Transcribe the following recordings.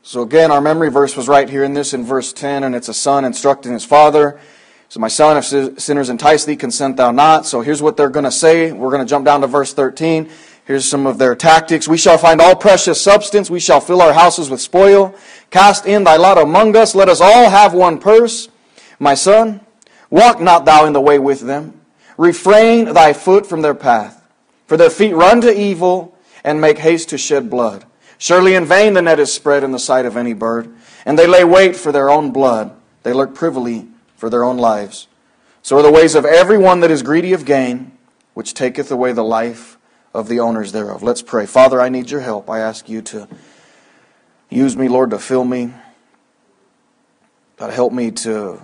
So again, our memory verse was right here in verse 10, and it's a son instructing his father. So my son, if sinners entice thee, consent thou not. So here's what they're going to say. We're going to jump down to verse 13. Here's some of their tactics. We shall find all precious substance. We shall fill our houses with spoil. Cast in thy lot among us. Let us all have one purse. My son, walk not thou in the way with them. Refrain thy foot from their path. For their feet run to evil and make haste to shed blood. Surely in vain the net is spread in the sight of any bird, and they lay wait for their own blood. They lurk privily for their own lives. So are the ways of every one that is greedy of gain, which taketh away the life of the owners thereof. Let's pray. Father, I need your help. I ask you to use me, Lord, to fill me. God, help me to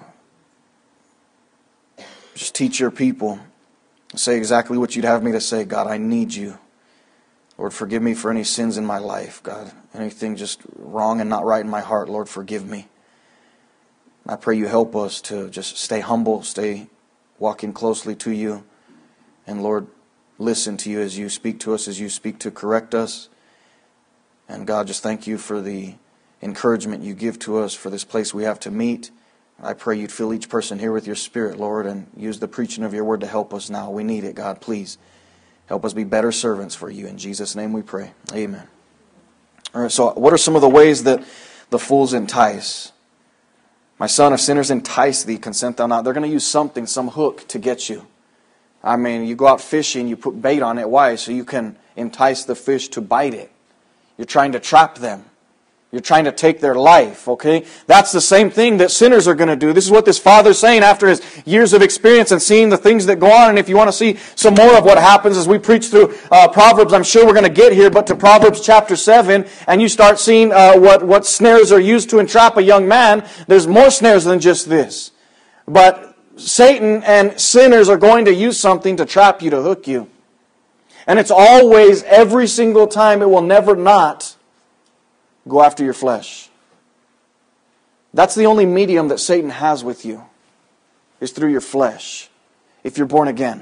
just teach your people. Say exactly what you'd have me to say. God, I need you. Lord, forgive me for any sins in my life, God. Anything just wrong and not right in my heart, Lord, forgive me. I pray you help us to just stay humble, stay walking closely to you. And Lord, listen to you as you speak to us, as you speak to correct us. And God, just thank you for the encouragement you give to us for this place we have to meet. I pray you'd fill each person here with your Spirit, Lord, and use the preaching of your word to help us now. We need it, God, please. Help us be better servants for you. In Jesus' name we pray. Amen. All right, so what are some of the ways that the fools entice? My son, if sinners entice thee, consent thou not. They're going to use something, some hook to get you. I mean, you go out fishing, you put bait on it. Why? So you can entice the fish to bite it. You're trying to trap them. You're trying to take their life, okay? That's the same thing that sinners are going to do. This is what this father's saying after his years of experience and seeing the things that go on. And if you want to see some more of what happens as we preach through Proverbs, I'm sure we're going to get here, but to Proverbs chapter 7, and you start seeing what snares are used to entrap a young man, there's more snares than just this. But Satan and sinners are going to use something to trap you, to hook you. And it's always, every single time, it will never not go after your flesh. That's the only medium that Satan has with you, is through your flesh, if you're born again.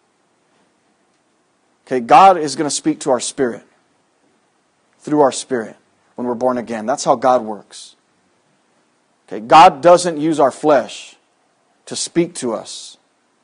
Okay, God is going to speak to our spirit, through our spirit, when we're born again. That's how God works. Okay, God doesn't use our flesh to speak to us.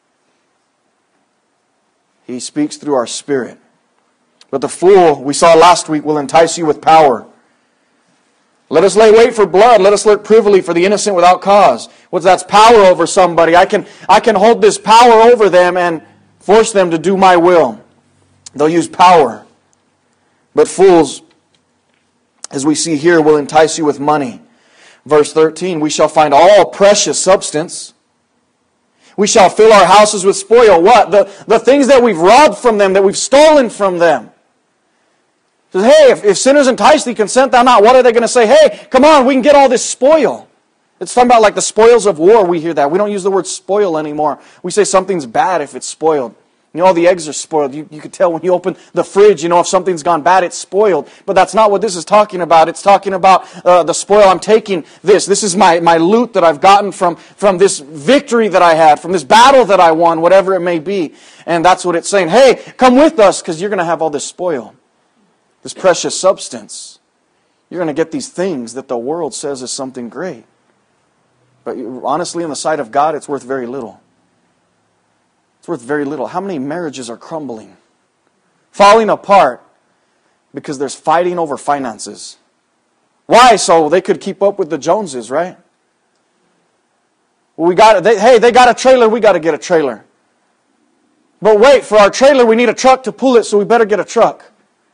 He speaks through our spirit. But the fool, we saw last week, will entice you with power. Let us lay wait for blood. Let us lurk privily for the innocent without cause. That's power over somebody. I can hold this power over them and force them to do my will. They'll use power. But fools, as we see here, will entice you with money. Verse 13, we shall find all precious substance. We shall fill our houses with spoil. What? The things that we've robbed from them, that we've stolen from them. Says, hey, if sinners entice thee, consent thou not. What are they going to say? Hey, come on, we can get all this spoil. It's talking about like the spoils of war. We hear that. We don't use the word spoil anymore. We say something's bad if it's spoiled. You know, all the eggs are spoiled. You can tell when you open the fridge, you know, if something's gone bad, it's spoiled. But that's not what this is talking about. It's talking about the spoil. I'm taking this. This is my loot that I've gotten from this victory that I had, from this battle that I won, whatever it may be. And that's what it's saying. Hey, come with us because you're going to have all this spoil. This precious substance. You're going to get these things that the world says is something great. But honestly, in the sight of God, it's worth very little. It's worth very little. How many marriages are crumbling? Falling apart because there's fighting over finances. Why? So they could keep up with the Joneses, right? Well, they got a trailer, we got to get a trailer. But wait, for our trailer, we need a truck to pull it, so we better get a truck.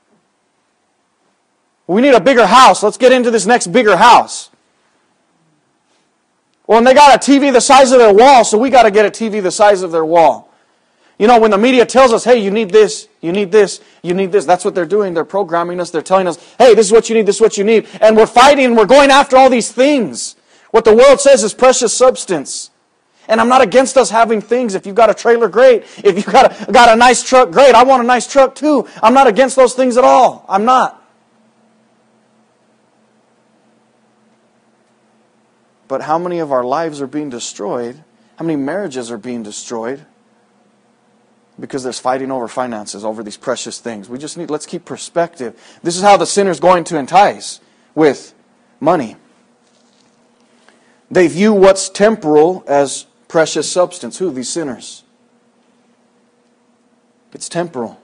We need a bigger house. Let's get into this next bigger house. Well, and they got a TV the size of their wall, so we got to get a TV the size of their wall. You know, when the media tells us, hey, you need this, you need this, you need this, that's what they're doing. They're programming us. They're telling us, hey, this is what you need, this is what you need. And we're fighting and we're going after all these things. What the world says is precious substance. And I'm not against us having things. If you've got a trailer, great. If you've got a nice truck, great. I want a nice truck too. I'm not against those things at all. I'm not. But how many of our lives are being destroyed? How many marriages are being destroyed? Because there's fighting over finances, over these precious things. Let's keep perspective. This is how the sinner's going to entice, with money. They view what's temporal as precious substance. Who? These sinners. It's temporal.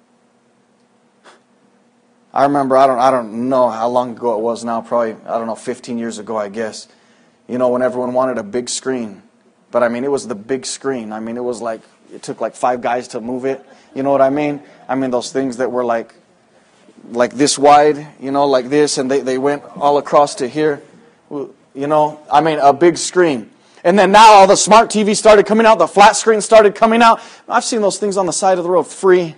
I remember, I don't know how long ago it was now, probably, 15 years ago, I guess. When everyone wanted a big screen. But it was the big screen. It was like, it took like 5 guys to move it. You know what I mean? Those things that were like this wide, like this, and they went all across to here. A big screen. And then now all the smart TVs started coming out, the flat screen started coming out. I've seen those things on the side of the road, free.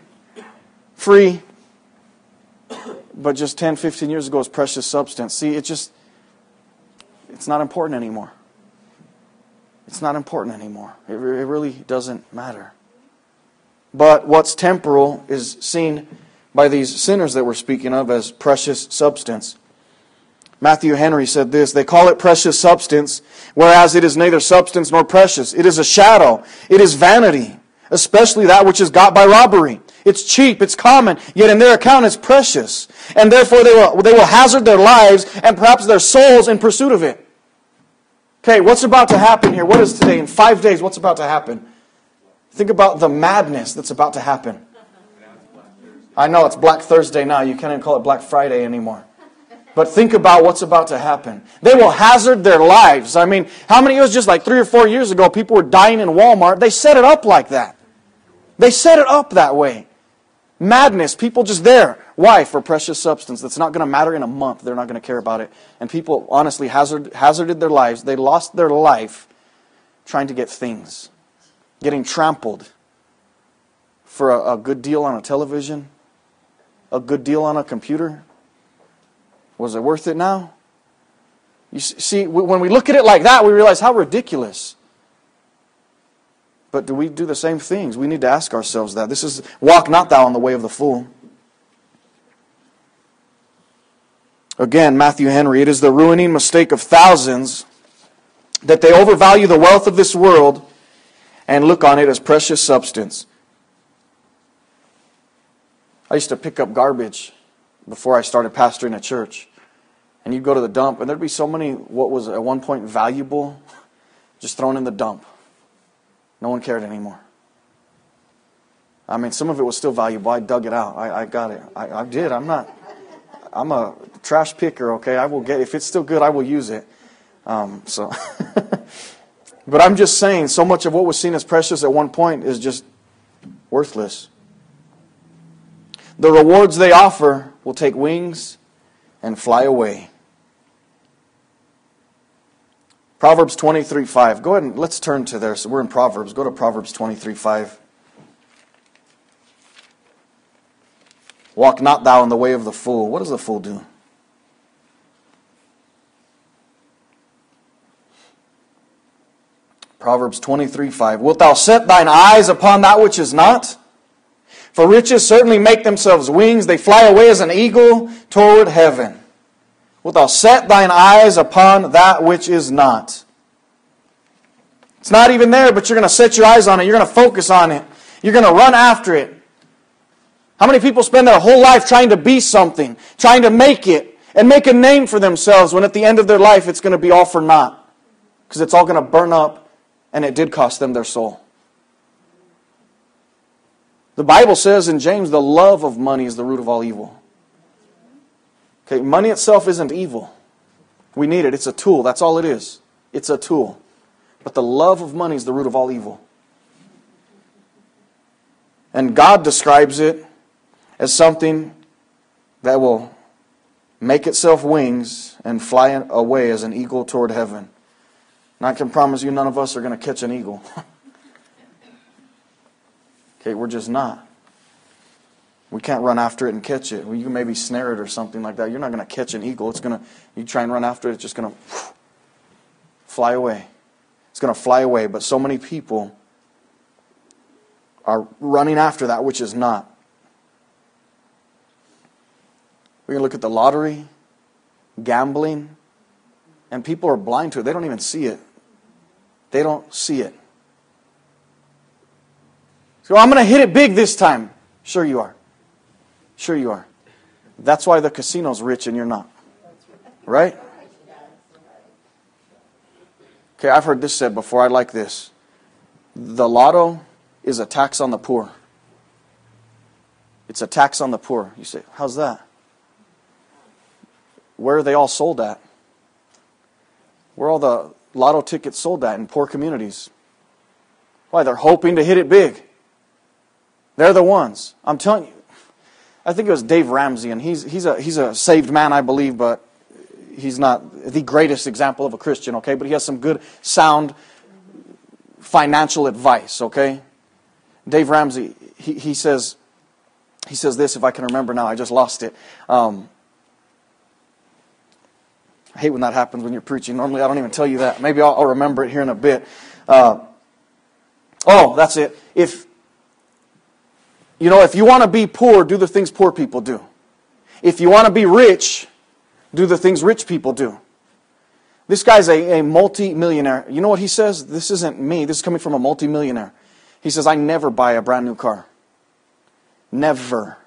But just 10, 15 years ago, it's precious substance. See, it's not important anymore. It's not important anymore. It really doesn't matter. But what's temporal is seen by these sinners that we're speaking of as precious substance. Matthew Henry said this, they call it precious substance, whereas it is neither substance nor precious. It is a shadow. It is vanity, especially that which is got by robbery. It's cheap, it's common, yet in their account it's precious. And therefore they will hazard their lives and perhaps their souls in pursuit of it. Okay, what's about to happen here? What is today? In 5 days, what's about to happen? Think about the madness that's about to happen. I know it's Black Thursday now. You can't even call it Black Friday anymore. But think about what's about to happen. They will hazard their lives. How many, it was just like 3 or 4 years ago, people were dying in Walmart. They set it up like that. They set it up that way. Madness, people just there. Why? For precious substance that's not going to matter in a month. They're not going to care about it. And people honestly hazarded their lives. They lost their life trying to get things. Getting trampled for a good deal on a television. A good deal on a computer. Was it worth it now? You see, when we look at it like that, we realize how ridiculous. But do we do the same things? We need to ask ourselves that. This is, walk not thou in the way of the fool. Again, Matthew Henry, it is the ruining mistake of thousands that they overvalue the wealth of this world and look on it as precious substance. I used to pick up garbage before I started pastoring a church. And you'd go to the dump, and there'd be so many, what was at one point valuable, just thrown in the dump. No one cared anymore. Some of it was still valuable. I dug it out. I got it. I did. I'm a trash picker, okay? I will get, if it's still good, I will use it. But I'm just saying, so much of what was seen as precious at one point is just worthless. The rewards they offer will take wings and fly away. Proverbs 23:5. Go ahead and let's turn to there. So we're in Proverbs. Go to Proverbs 23:5. Walk not thou in the way of the fool. What does the fool do? Proverbs 23:5. Wilt thou set thine eyes upon that which is not? For riches certainly make themselves wings. They fly away as an eagle toward heaven. Wilt thou set thine eyes upon that which is not? It's not even there, but you're going to set your eyes on it. You're going to focus on it. You're going to run after it. How many people spend their whole life trying to be something, trying to make it, and make a name for themselves, when at the end of their life it's going to be all for naught? Because it's all going to burn up, and it did cost them their soul. The Bible says in James, the love of money is the root of all evil. Okay, money itself isn't evil. We need it. It's a tool. That's all it is. It's a tool. But the love of money is the root of all evil. And God describes it as something that will make itself wings and fly away as an eagle toward heaven. And I can promise you none of us are going to catch an eagle. Okay, we're just not. We can't run after it and catch it. Well, you can maybe snare it or something like that. You're not going to catch an eagle. You try and run after it, it's just going to fly away. It's going to fly away. But so many people are running after that which is not. We're going to look at the lottery, gambling, and people are blind to it. They don't even see it. They don't see it. So I'm going to hit it big this time. Sure you are. Sure you are. That's why the casino's rich and you're not. Right? Okay, I've heard this said before. I like this. The lotto is a tax on the poor. It's a tax on the poor. You say, how's that? Where are they all sold at? Where are all the lotto tickets sold at? In poor communities. Why? They're hoping to hit it big. They're the ones. I'm telling you. I think it was Dave Ramsey, and he's a saved man, I believe, but he's not the greatest example of a Christian, okay? But he has some good, sound financial advice, okay? Dave Ramsey, he says this, if I can remember now, I just lost it. I hate when that happens when you're preaching. Normally I don't even tell you that. Maybe I'll remember it here in a bit. That's it. If you want to be poor, do the things poor people do. If you want to be rich, do the things rich people do. This guy's a multi-millionaire. You know what he says? This isn't me. This is coming from a multi-millionaire. He says, I never buy a brand new car. Never.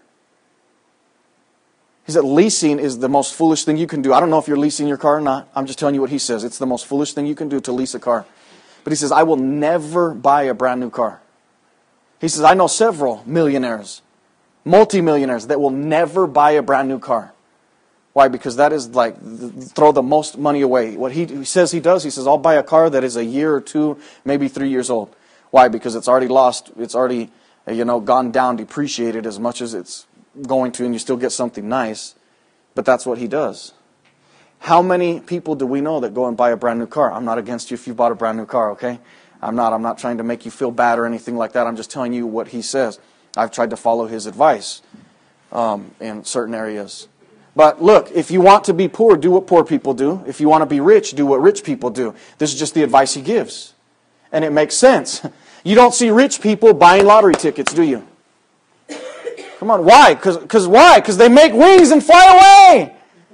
He said, leasing is the most foolish thing you can do. I don't know if you're leasing your car or not. I'm just telling you what he says. It's the most foolish thing you can do to lease a car. But he says, I will never buy a brand new car. He says, I know several millionaires, multi-millionaires that will never buy a brand new car. Why? Because that is like throw the most money away. What he says he does, he says, I'll buy a car that is a year or 2, maybe 3 years old. Why? Because it's already lost, it's already gone down, depreciated as much as it's going to, and you still get something nice. But that's what he does. How many people do we know that go and buy a brand new car? I'm not against you if you bought a brand new car, okay? I'm not trying to make you feel bad or anything like that. I'm just telling you what he says. I've tried to follow his advice in certain areas. But look, if you want to be poor, do what poor people do. If you want to be rich, do what rich people do. This is just the advice he gives. And it makes sense. You don't see rich people buying lottery tickets, do you? Come on, why? Because they make wings and fly away.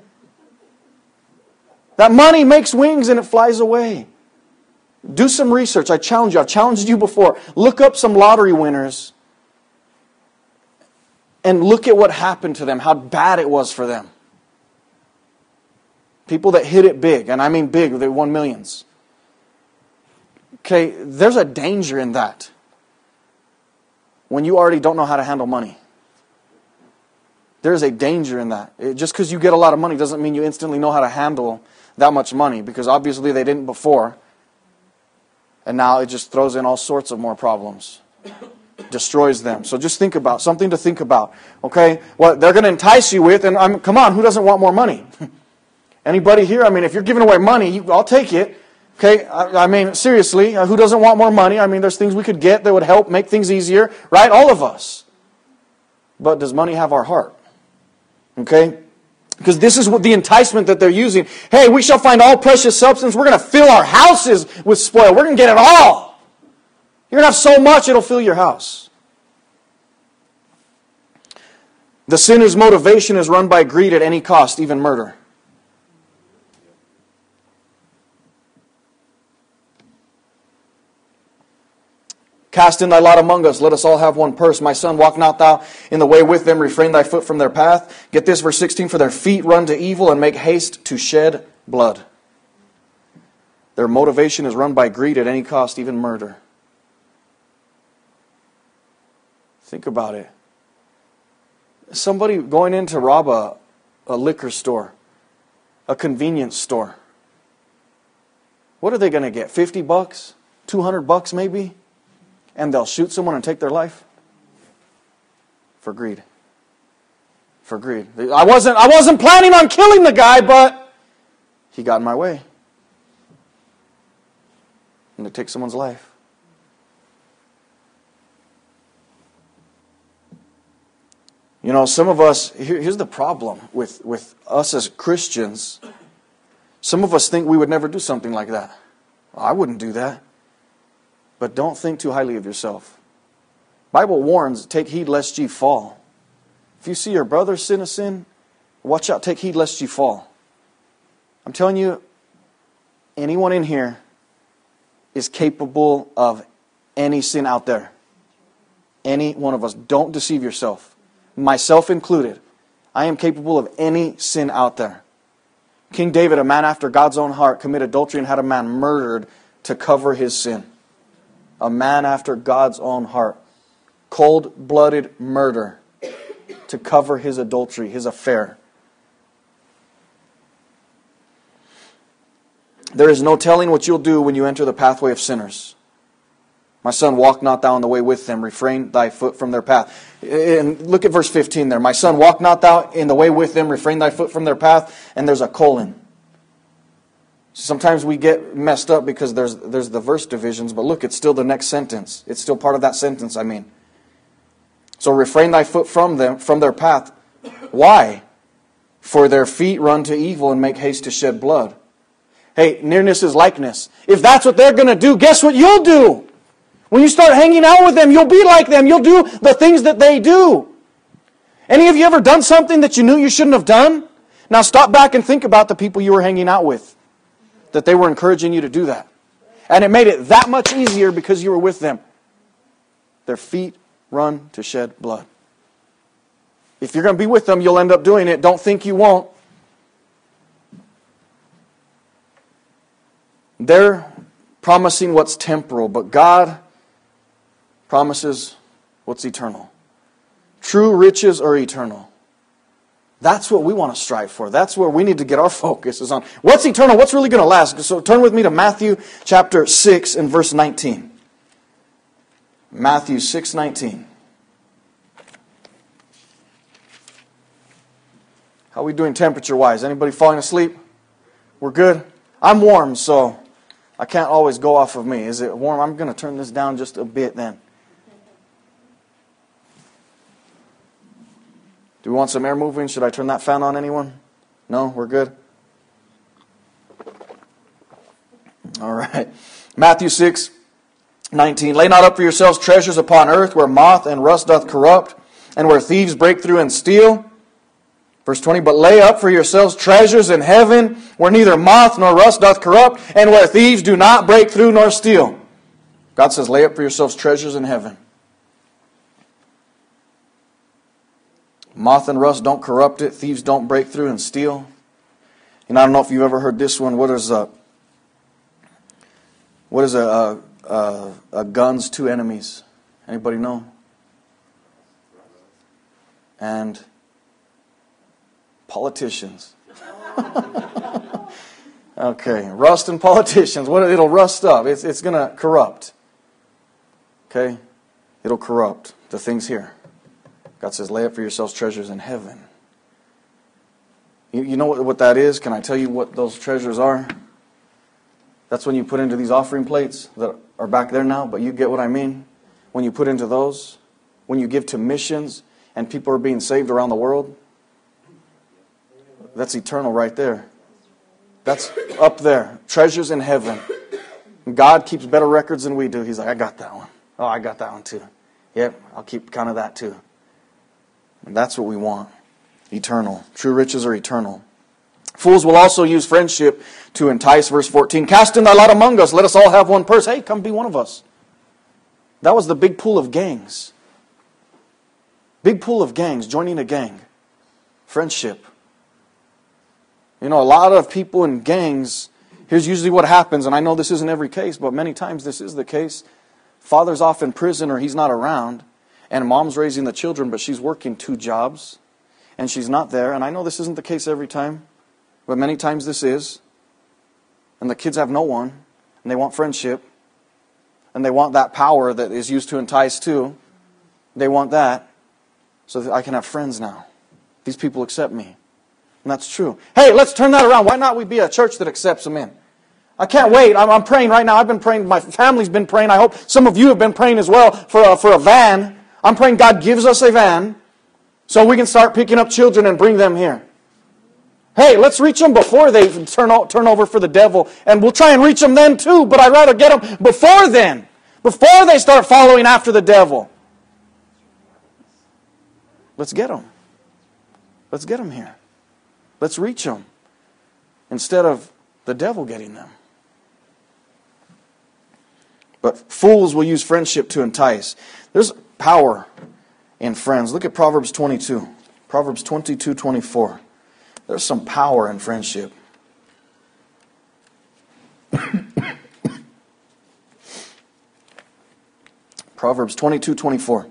That money makes wings and it flies away. Do some research. I challenge you. I've challenged you before. Look up some lottery winners and look at what happened to them, how bad it was for them. People that hit it big, and I mean big, they won millions. Okay, there's a danger in that when you already don't know how to handle money. There's a danger in that. Just because you get a lot of money doesn't mean you instantly know how to handle that much money, because obviously they didn't before. And now it just throws in all sorts of more problems. Destroys them. So just think about, something to think about. Okay? What they're going to entice you with, and come on, who doesn't want more money? Anybody here? I mean, if you're giving away money, I'll take it. Okay? I mean, seriously, who doesn't want more money? I mean, there's things we could get that would help make things easier. Right? All of us. But does money have our heart? Okay? Because this is what the enticement that they're using. Hey, we shall find all precious substance. We're going to fill our houses with spoil. We're going to get it all. You're going to have so much it'll fill your house. The sinner's motivation is run by greed at any cost, even murder. Cast in thy lot among us. Let us all have one purse. My son, walk not thou in the way with them. Refrain thy foot from their path. Get this, verse 16. For their feet run to evil and make haste to shed blood. Their motivation is run by greed at any cost, even murder. Think about it. Somebody going in to rob a liquor store, a convenience store. What are they going to get? $50? $200 maybe? And they'll shoot someone and take their life? For greed. For greed. I wasn't planning on killing the guy, but he got in my way. And they take someone's life. You know, some of us, here's the problem with us as Christians. Some of us think we would never do something like that. Well, I wouldn't do that. But don't think too highly of yourself. Bible warns, take heed lest ye fall. If you see your brother sin a sin, watch out, take heed lest ye fall. I'm telling you, anyone in here is capable of any sin out there. Any one of us. Don't deceive yourself. Myself included. I am capable of any sin out there. King David, a man after God's own heart, committed adultery and had a man murdered to cover his sin. A man after God's own heart. Cold-blooded murder to cover his adultery, his affair. There is no telling what you'll do when you enter the pathway of sinners. My son, walk not thou in the way with them. Refrain thy foot from their path. And look at verse 15 there. My son, walk not thou in the way with them. Refrain thy foot from their path. And there's a colon. Sometimes we get messed up because there's the verse divisions. But look, it's still the next sentence. It's still part of that sentence, I mean. So refrain thy foot from them, from their path. Why? For their feet run to evil and make haste to shed blood. Hey, nearness is likeness. If that's what they're going to do, guess what you'll do? When you start hanging out with them, you'll be like them. You'll do the things that they do. Any of you ever done something that you knew you shouldn't have done? Now stop back and think about the people you were hanging out with. That they were encouraging you to do that. And it made it that much easier because you were with them. Their feet run to shed blood. If you're going to be with them, you'll end up doing it. Don't think you won't. They're promising what's temporal, but God promises what's eternal. True riches are eternal. That's what we want to strive for. That's where we need to get our focus is on. What's eternal? What's really going to last? So turn with me to Matthew chapter 6 and verse 19. Matthew 6:19. How are we doing temperature-wise? Anybody falling asleep? We're good? I'm warm, so I can't always go off of me. Is it warm? I'm going to turn this down just a bit then. Do we want some air moving? Should I turn that fan on, anyone? No? We're good? All right. Matthew 6:19. Lay not up for yourselves treasures upon earth, where moth and rust doth corrupt, and where thieves break through and steal. Verse 20, but lay up for yourselves treasures in heaven, where neither moth nor rust doth corrupt, and where thieves do not break through nor steal. God says, lay up for yourselves treasures in heaven. Moth and rust don't corrupt it. Thieves don't break through and steal. And I don't know if you've ever heard this one. What is a gun's two enemies? Anybody know? And politicians. Okay, rust and politicians. It'll rust up. It's going to corrupt. Okay, it'll corrupt the things here. God says, lay up for yourselves treasures in heaven. You know what that is? Can I tell you what those treasures are? That's when you put into these offering plates that are back there now, but you get what I mean. When you put into those, when you give to missions and people are being saved around the world, that's eternal right there. That's up there. Treasures in heaven. God keeps better records than we do. He's like, I got that one. Oh, I got that one too. Yep, I'll keep count of that too. And that's what we want. Eternal. True riches are eternal. Fools will also use friendship to entice. Verse 14. Cast in thy lot among us. Let us all have one purse. Hey, come be one of us. That was the big pool of gangs. Big pool of gangs. Joining a gang. Friendship. You know, a lot of people in gangs, here's usually what happens, and I know this isn't every case, but many times this is the case. Father's off in prison or he's not around, and mom's raising the children, but she's working 2 jobs, and she's not there. And I know this isn't the case every time, but many times this is. And the kids have no one, and they want friendship, and they want that power that is used to entice too. They want that, so that I can have friends now. These people accept me. And that's true. Hey, let's turn that around. Why not we be a church that accepts them in? I can't wait. I'm praying right now. I've been praying. My family's been praying. I hope some of you have been praying as well for a van. I'm praying God gives us a van so we can start picking up children and bring them here. Hey, let's reach them before they turn over for the devil. And we'll try and reach them then too, but I'd rather get them before then. Before they start following after the devil. Let's get them. Let's get them here. Let's reach them instead of the devil getting them. But fools will use friendship to entice. There's power in friends. Look at Proverbs 22. Proverbs 22:24. There's some power in friendship. Proverbs 22:24.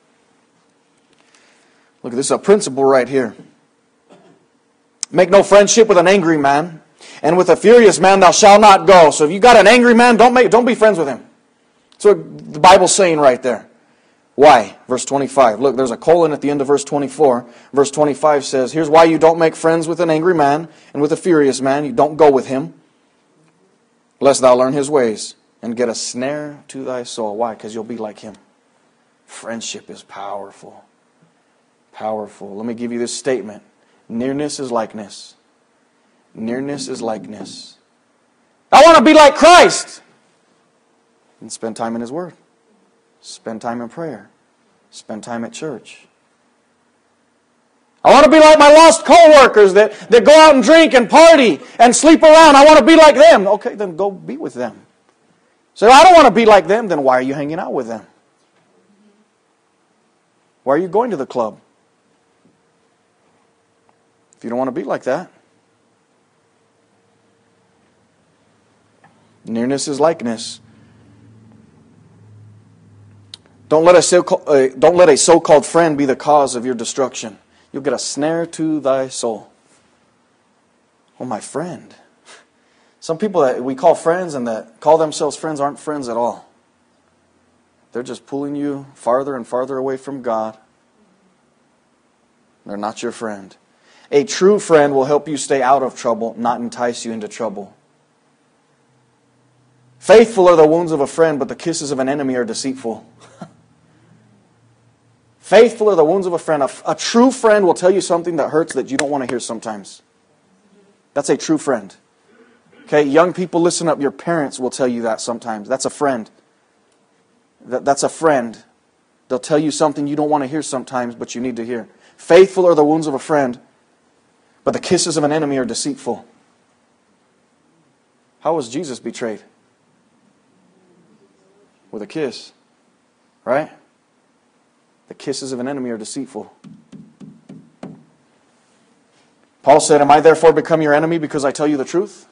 Look, this is a principle right here. Make no friendship with an angry man, and with a furious man thou shalt not go. So if you got an angry man, don't be friends with him. That's what the Bible's saying right there. Why? Verse 25. Look, there's a colon at the end of verse 24. Verse 25 says, here's why you don't make friends with an angry man and with a furious man. You don't go with him, lest thou learn his ways and get a snare to thy soul. Why? Because you'll be like him. Friendship is powerful. Powerful. Let me give you this statement. Nearness is likeness. Nearness is likeness. I want to be like Christ. And spend time in His Word. Spend time in prayer. Spend time at church. I want to be like my lost co-workers that go out and drink and party and sleep around. I want to be like them. Okay, then go be with them. So I don't want to be like them. Then why are you hanging out with them? Why are you going to the club? If you don't want to be like that. Nearness is likeness. Don't let a so-called friend be the cause of your destruction. You'll get a snare to thy soul. Oh, my friend. Some people that we call friends and that call themselves friends aren't friends at all. They're just pulling you farther and farther away from God. They're not your friend. A true friend will help you stay out of trouble, not entice you into trouble. Faithful are the wounds of a friend, but the kisses of an enemy are deceitful. Faithful are the wounds of a friend. A true friend will tell you something that hurts that you don't want to hear sometimes. That's a true friend. Okay, young people, listen up. Your parents will tell you that sometimes. That's a friend. That's a friend. They'll tell you something you don't want to hear sometimes, but you need to hear. Faithful are the wounds of a friend, but the kisses of an enemy are deceitful. How was Jesus betrayed? With a kiss. Right? The kisses of an enemy are deceitful. Paul said, am I therefore become your enemy because I tell you the truth?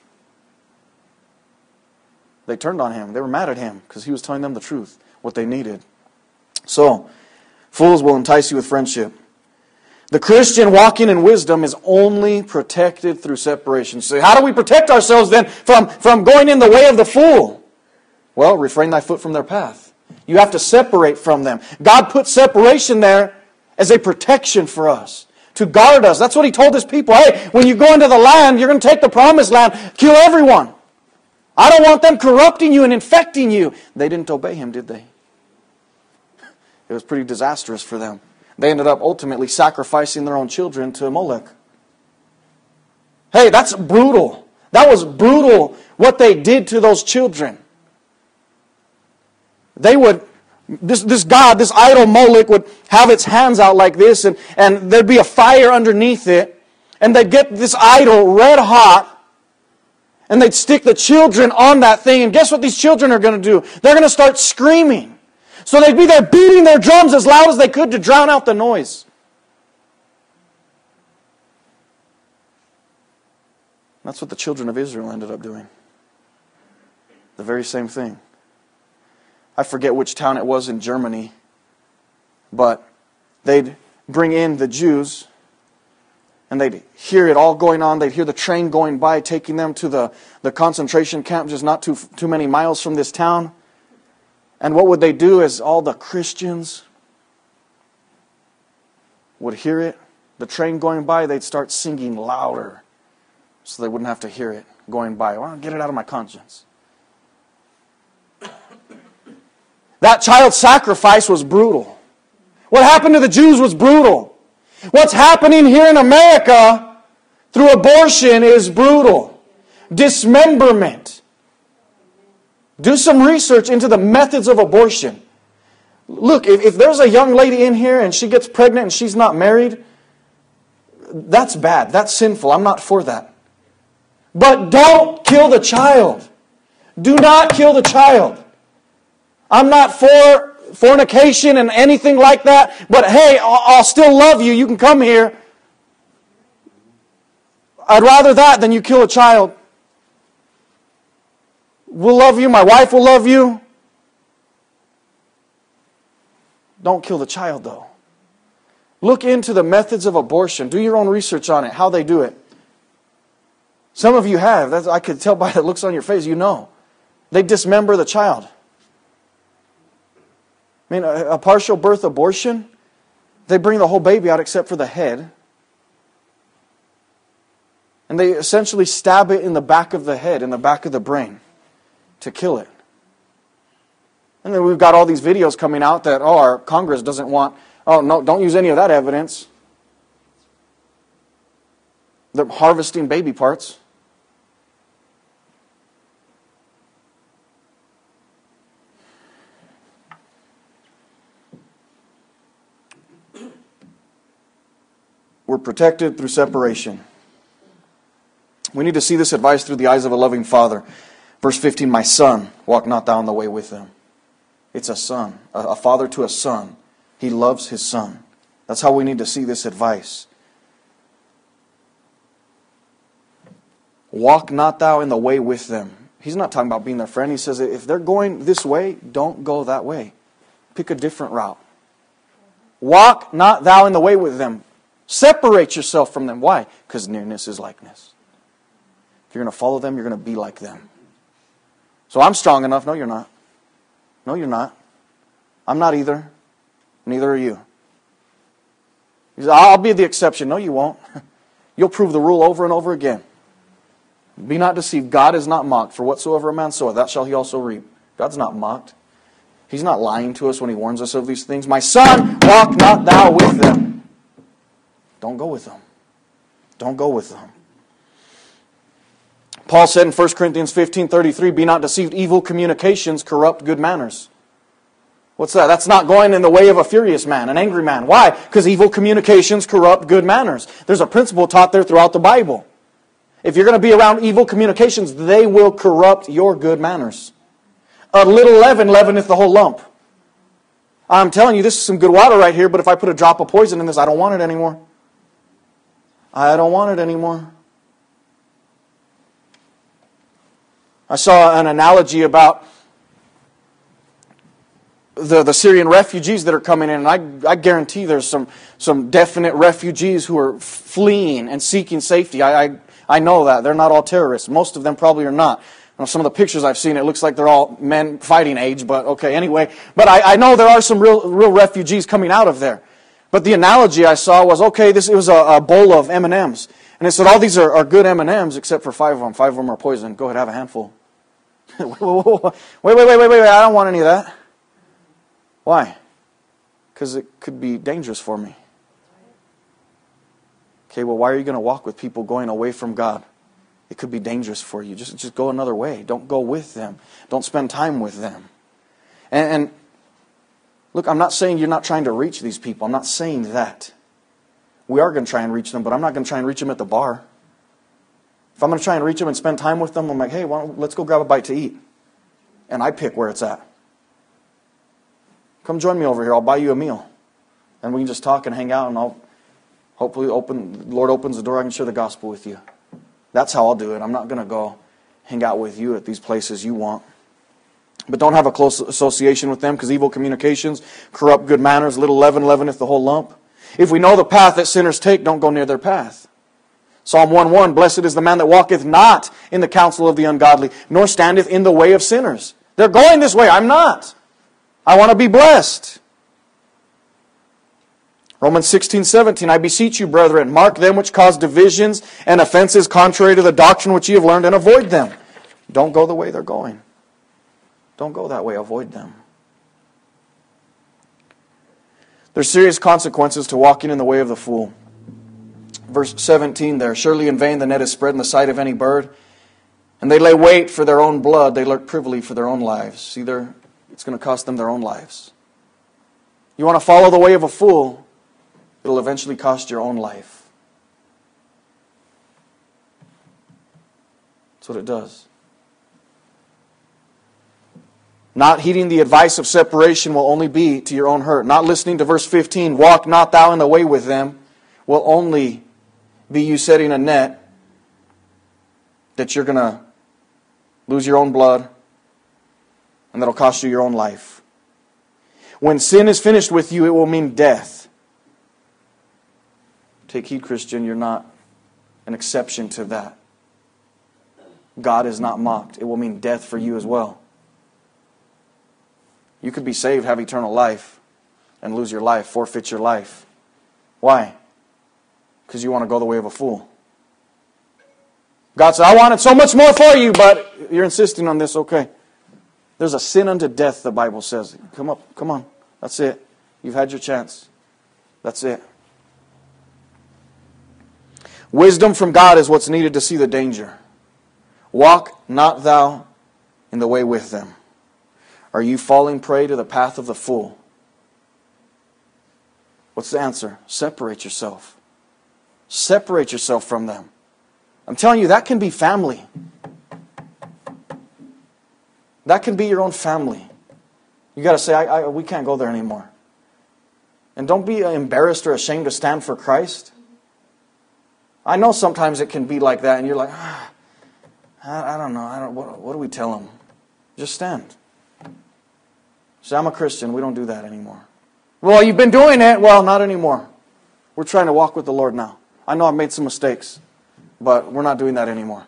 They turned on him. They were mad at him because he was telling them the truth, what they needed. So, fools will entice you with friendship. The Christian walking in wisdom is only protected through separation. So how do we protect ourselves then from going in the way of the fool? Well, refrain thy foot from their path. You have to separate from them. God put separation there as a protection for us, to guard us. That's what He told His people. Hey, when you go into the land, you're going to take the promised land, kill everyone. I don't want them corrupting you and infecting you. They didn't obey Him, did they? It was pretty disastrous for them. They ended up ultimately sacrificing their own children to Molech. Hey, that's brutal. That was brutal what they did to those children. They would, this god, this idol Molech would have its hands out like this and there'd be a fire underneath it and they'd get this idol red hot and they'd stick the children on that thing and guess what these children are going to do? They're going to start screaming. So they'd be there beating their drums as loud as they could to drown out the noise. That's what the children of Israel ended up doing. The very same thing. I forget which town it was in Germany, but they'd bring in the Jews and they'd hear it all going on. They'd hear the train going by, taking them to the concentration camp just not too many miles from this town. And what would they do is all the Christians would hear it, the train going by, they'd start singing louder so they wouldn't have to hear it going by. Well, get it out of my conscience. That child sacrifice was brutal. What happened to the Jews was brutal. What's happening here in America through abortion is brutal. Dismemberment. Do some research into the methods of abortion. Look, if there's a young lady in here and she gets pregnant and she's not married, that's bad. That's sinful. I'm not for that. But don't kill the child. Do not kill the child. I'm not for fornication and anything like that, but hey, I'll still love you. You can come here. I'd rather that than you kill a child. We'll love you. My wife will love you. Don't kill the child, though. Look into the methods of abortion. Do your own research on it, how they do it. Some of you have. I could tell by the looks on your face, you know. They dismember the child. I mean, a partial birth abortion, they bring the whole baby out except for the head. And they essentially stab it in the back of the head, in the back of the brain, to kill it. And then we've got all these videos coming out that, our Congress doesn't want, no, don't use any of that evidence. They're harvesting baby parts. We're protected through separation. We need to see this advice through the eyes of a loving father. Verse 15, my son, walk not thou in the way with them. It's a son, a father to a son. He loves his son. That's how we need to see this advice. Walk not thou in the way with them. He's not talking about being their friend. He says, if they're going this way, don't go that way. Pick a different route. Walk not thou in the way with them. Separate yourself from them. Why? Because nearness is likeness. If you're going to follow them, you're going to be like them. So I'm strong enough. No, you're not. No, you're not. I'm not either. Neither are you. He says, I'll be the exception. No, you won't. You'll prove the rule over and over again. Be not deceived. God is not mocked. For whatsoever a man soweth, that shall he also reap. God's not mocked. He's not lying to us when He warns us of these things. My son, walk not thou with them. Don't go with them. Don't go with them. Paul said in 1 Corinthians 15:33, be not deceived, evil communications corrupt good manners. What's that? That's not going in the way of a furious man, an angry man. Why? Because evil communications corrupt good manners. There's a principle taught there throughout the Bible. If you're going to be around evil communications, they will corrupt your good manners. A little leaven leaveneth the whole lump. I'm telling you, this is some good water right here, but if I put a drop of poison in this, I don't want it anymore. I don't want it anymore. I saw an analogy about the Syrian refugees that are coming in, and I guarantee there's some definite refugees who are fleeing and seeking safety. I know that. They're not all terrorists. Most of them probably are not. Some of the pictures I've seen, it looks like they're all men fighting age, but okay, anyway. But I know there are some real refugees coming out of there. But the analogy I saw was, okay, it was a bowl of M&Ms. And it said, all these are good M&Ms except for 5 of them. 5 of them are poison. Go ahead, have a handful. Wait, I don't want any of that. Why? Because it could be dangerous for me. Okay, well, why are you going to walk with people going away from God? It could be dangerous for you. Just go another way. Don't go with them. Don't spend time with them. And look, I'm not saying you're not trying to reach these people. I'm not saying that. We are going to try and reach them, but I'm not going to try and reach them at the bar. If I'm going to try and reach them and spend time with them, I'm like, hey, let's go grab a bite to eat. And I pick where it's at. Come join me over here. I'll buy you a meal. And we can just talk and hang out, and I'll hopefully the Lord opens the door, I can share the gospel with you. That's how I'll do it. I'm not going to go hang out with you at these places you want. But don't have a close association with them, because evil communications corrupt good manners. Little leaven leaveneth the whole lump. If we know the path that sinners take, don't go near their path. Psalm 1:1, blessed is the man that walketh not in the counsel of the ungodly, nor standeth in the way of sinners. They're going this way. I'm not. I want to be blessed. Romans 16:17, I beseech you, brethren, mark them which cause divisions and offenses contrary to the doctrine which ye have learned, and avoid them. Don't go the way they're going. Don't go that way. Avoid them. There's serious consequences to walking in the way of the fool. Verse 17 there, surely in vain the net is spread in the sight of any bird, and they lay wait for their own blood, they lurk privily for their own lives. See, it's going to cost them their own lives. You want to follow the way of a fool, it'll eventually cost your own life. That's what it does. Not heeding the advice of separation will only be to your own hurt. Not listening to verse 15, walk not thou in the way with them, will only be you setting a net that you're going to lose your own blood, and that'll cost you your own life. When sin is finished with you, it will mean death. Take heed, Christian, you're not an exception to that. God is not mocked. It will mean death for you as well. You could be saved, have eternal life, and lose your life, forfeit your life. Why? Because you want to go the way of a fool. God said, I wanted so much more for you, but you're insisting on this, okay. There's a sin unto death, the Bible says. Come on. That's it. You've had your chance. That's it. Wisdom from God is what's needed to see the danger. Walk not thou in the way with them. Are you falling prey to the path of the fool? What's the answer? Separate yourself. Separate yourself from them. I'm telling you, that can be family. That can be your own family. You got to say, we can't go there anymore. And don't be embarrassed or ashamed to stand for Christ. I know sometimes it can be like that, and you're like, I don't know. What do we tell them? Just stand. Say, I'm a Christian. We don't do that anymore. Well, you've been doing it. Well, not anymore. We're trying to walk with the Lord now. I know I've made some mistakes, but we're not doing that anymore.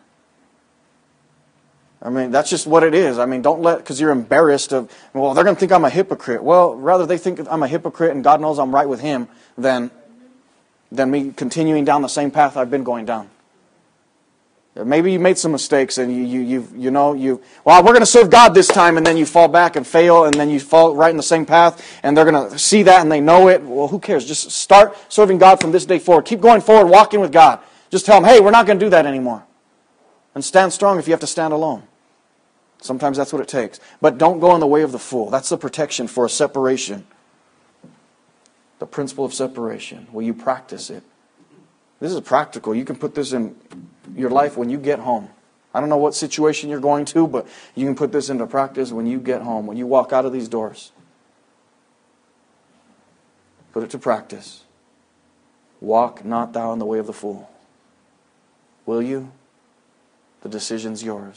I mean, that's just what it is. I mean, don't let, because you're embarrassed of, well, they're going to think I'm a hypocrite. Well, rather they think I'm a hypocrite and God knows I'm right with Him than me continuing down the same path I've been going down. Maybe you made some mistakes and well, we're going to serve God this time, and then you fall back and fail, and then you fall right in the same path, and they're going to see that and they know it. Well, who cares? Just start serving God from this day forward. Keep going forward, walking with God. Just tell them, hey, we're not going to do that anymore. And stand strong if you have to stand alone. Sometimes that's what it takes. But don't go in the way of the fool. That's the protection for a separation. The principle of separation. Will you practice it? This is practical. You can put this in your life when you get home. I don't know what situation you're going to, but you can put this into practice when you get home, when you walk out of these doors. Put it to practice. Walk not thou in the way of the fool. Will you? The decision's yours.